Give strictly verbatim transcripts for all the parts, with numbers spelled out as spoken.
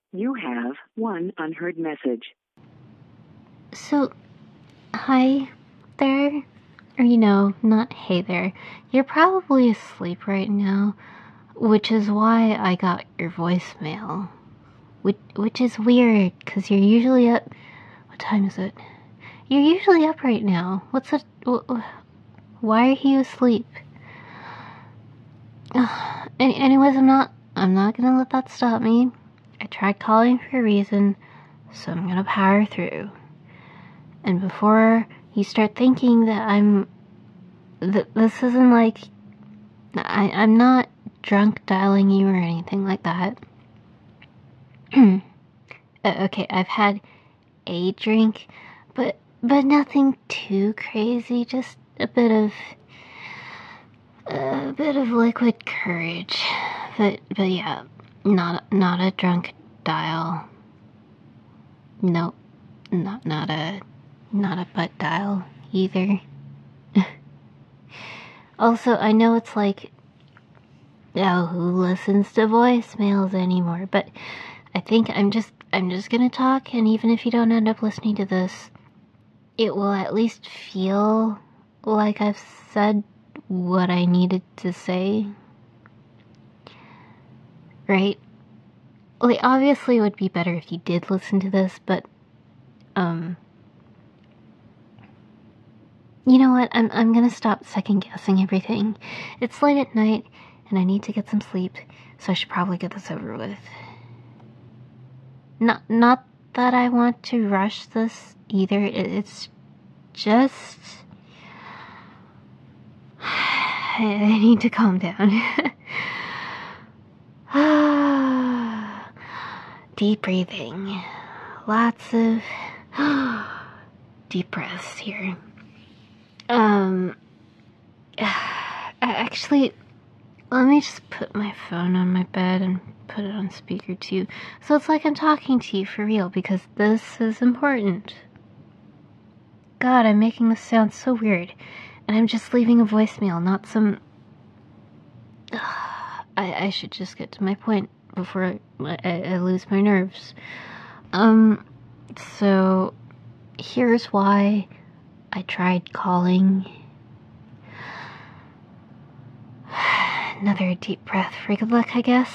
You have one unheard message. So, hi there. Or, you know, not hey there. You're probably asleep right now, which is why I got your voicemail. Which, which is weird, because you're usually up... What time is it? You're usually up right now. What's it... Why are you asleep? Anyways, I'm not... I'm not gonna let that stop me. I tried calling for a reason, so I'm gonna power through. And before you start thinking that I'm... Th- this isn't like... I, I'm not drunk dialing you or anything like that. uh, okay, I've had a drink, but but nothing too crazy. Just a bit of... a bit of liquid courage. But, but yeah, not, not a drunk dial. Nope. Not, not a... not a butt dial either. Also, I know it's like, oh, who listens to voicemails anymore? But I think I'm just, I'm just gonna talk, and even if you don't end up listening to this, it will at least feel like I've said what I needed to say. Right? Like, obviously it would be better if you did listen to this, but, um... you know what? I'm I'm gonna stop second-guessing everything. It's late at night, and I need to get some sleep, so I should probably get this over with. Not, not that I want to rush this either. It's just... I need to calm down. Deep breathing. Lots of deep breaths here. Um... Actually, let me just put my phone on my bed and put it on speaker too, so it's like I'm talking to you for real, because this is important. God, I'm making this sound so weird, and I'm just leaving a voicemail, not some... I, I should just get to my point before I, I, I lose my nerves. Um, so, here's why I tried calling. Another deep breath for good luck, I guess.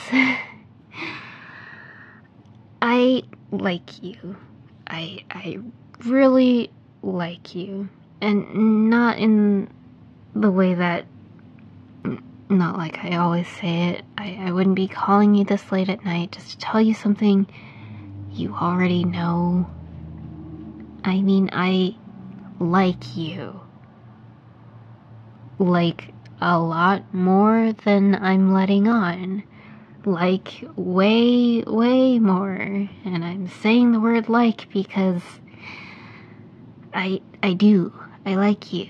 I like you. I I really like you. And not in the way that... Not like I always say it. I, I wouldn't be calling you this late at night just to tell you something you already know. I mean, I like you. Like, a lot more than I'm letting on. Like, way, way more. And I'm saying the word like because I, I do. I like you.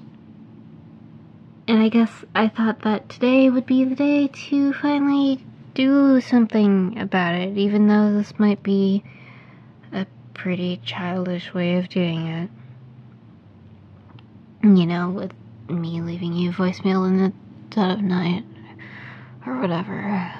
And I guess I thought that today would be the day to finally do something about it, even though this might be a pretty childish way of doing it. You know, with me leaving you a voicemail in the dead of night, or whatever.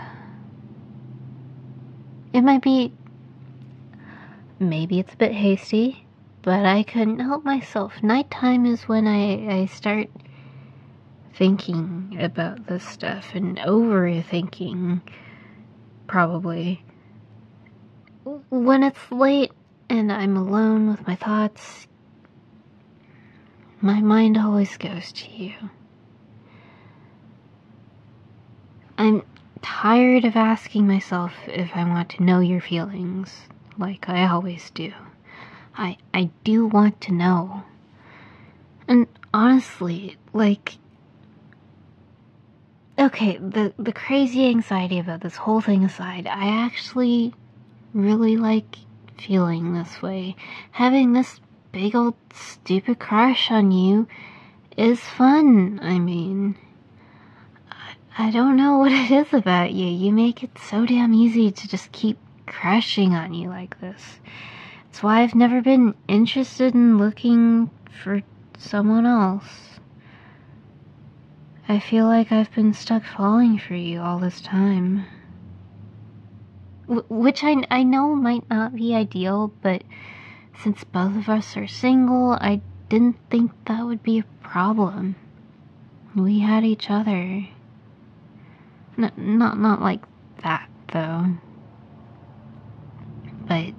It might be... maybe it's a bit hasty, but I couldn't help myself. Nighttime is when I, I start thinking about this stuff, and overthinking, probably. When it's late, and I'm alone with my thoughts, my mind always goes to you. I'm tired of asking myself if I want to know your feelings, like I always do. I I do want to know. And honestly, like... okay, the, the crazy anxiety about this whole thing aside, I actually really like feeling this way. Having this big old stupid crush on you is fun, I mean... I don't know what it is about you. You make it so damn easy to just keep crushing on you like this. It's why I've never been interested in looking for someone else. I feel like I've been stuck falling for you all this time. W- which I, I know might not be ideal, but since both of us are single, I didn't think that would be a problem. We had each other. N- not, not like that, though. But...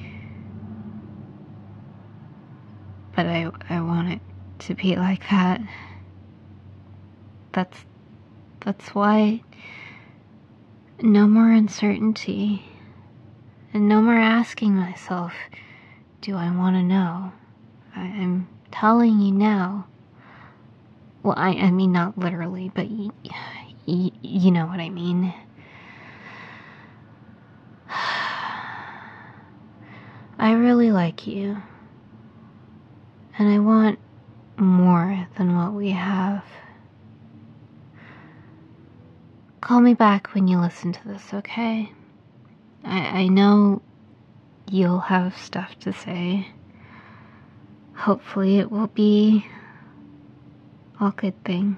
But I, I want it to be like that. That's... That's why... No more uncertainty. And no more asking myself, do I want to know? I, I'm telling you now. Well, I, I mean, not literally, but y- y- you know what I mean. I really like you. And I want more than what we have. Call me back when you listen to this, okay? I, I know you'll have stuff to say. Hopefully it will be all good things.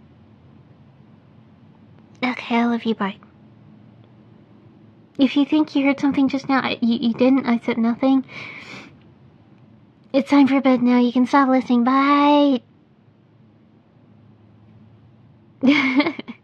Okay, I love you, bye. If you think you heard something just now, I, you, you didn't, I said nothing. It's time for bed now, you can stop listening, bye!